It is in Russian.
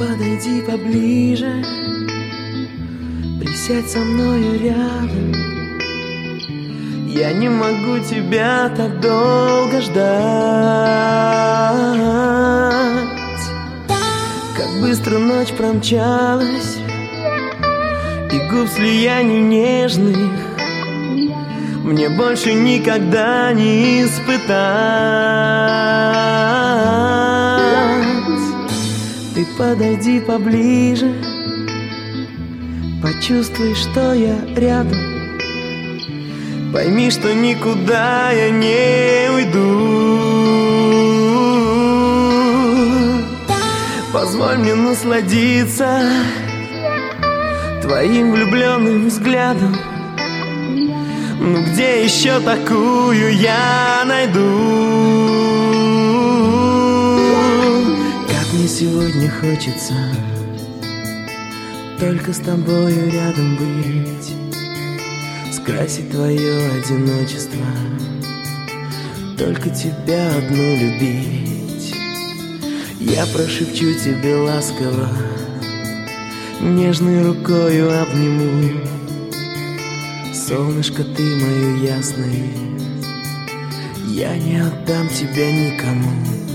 подойди поближе, присядь со мною рядом. Я не могу тебя так долго ждать. Как быстро ночь промчалась, и губ слияний нежных мне больше никогда не испытать. Ты подойди поближе, почувствуй, что я рядом. Пойми, что никуда я не уйду. Позволь мне насладиться твоим влюбленным взглядом. Ну где еще такую я найду? Как мне сегодня хочется только с тобою рядом быть, скрасить твое одиночество, только тебя одну любить. Я прошепчу тебе ласково, нежной рукою обниму. Солнышко, ты мое ясное, я не отдам тебя никому.